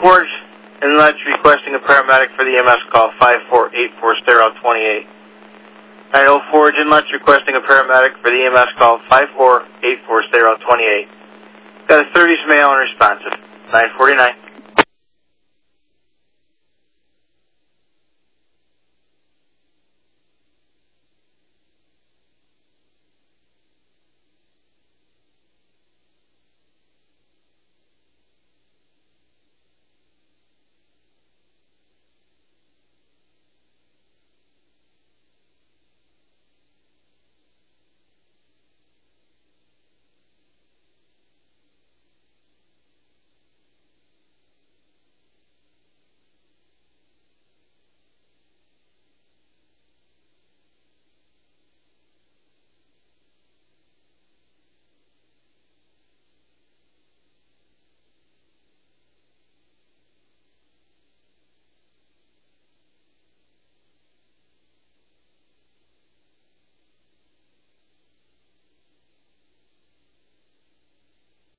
Forge Inlet requesting a paramedic for the EMS call 5484 Stereo 28. Idaho Forge Inlet requesting a paramedic for the EMS call 5484 Stereo 28. Got a 30s male unresponsive. 949.